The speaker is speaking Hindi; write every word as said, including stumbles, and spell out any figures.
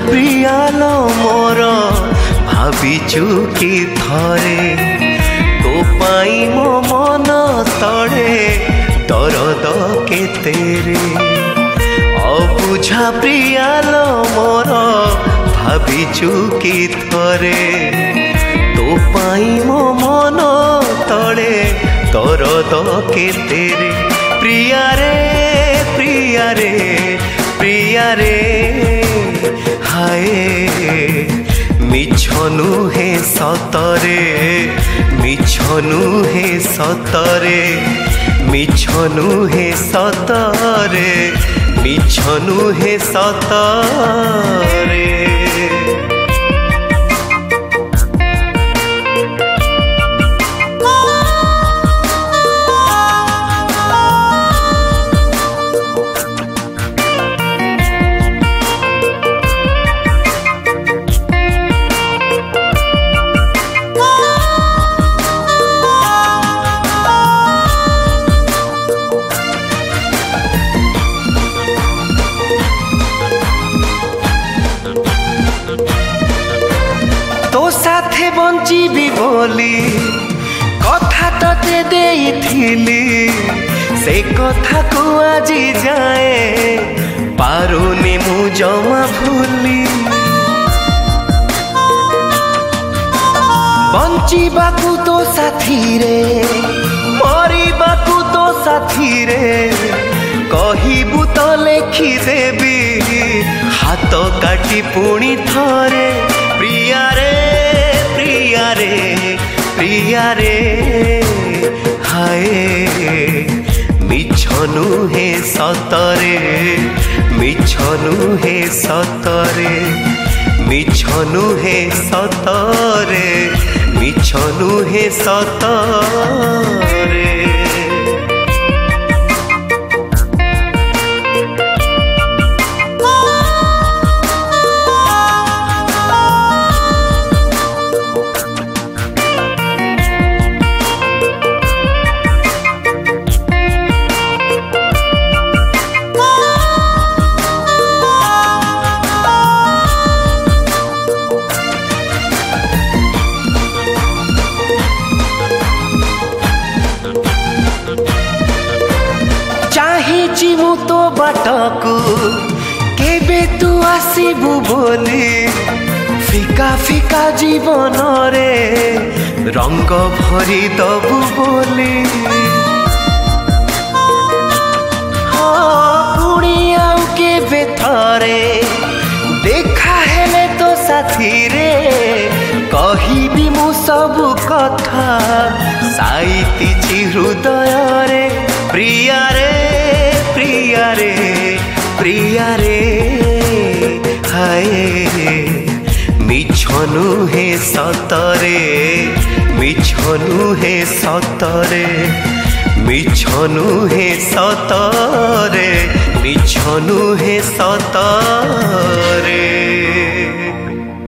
प्रियाल मोर भाविचु कि थरे तो पाई मो मन तड़े दरद केतेरे अबुझा प्रियाल मोर भाविचु कि थरे तो पाई मो मन तड़े दरद केतेरे प्रिया रे प्रिया रे प्रिया रे हाय मिछ नुहे सतरे मिछ नुहे सतरे मिछ नुहे सतरे मिछ नुहे सतरे तो साथे बंचीबी बोली कथा तते देइथिली से कथा को आज जाए पारुनी मु जमा भूली बंचीबाकू तो साथी रे मरिबाकू तो साथी रे कहिबू तो लेखी देबी हाथ काटी पुणी थरे प्रिया रे प्रिया रे प्रिया रे हाय मिछ नुहे सतरे मिछ नुहे सतरे मिछ नुहे सतरे मिछ नुहे सतरे चाहिची मु तो बाटकू केबे तू आसीबू बोली फिका फिका जीवन रे रंग भरी दबू बोली हाँ पुणी आउ केबे थरे देखा हेले तो साथी रे कहिबी मु सबु कथा साइतिची हृदय रे प्रिया रे प्रिया रे प्रिया रे हाय मिछ नुहे सतरे मिछ नुहे सतरे मिछ नुहे सतरे मिछ नुहे सतरे।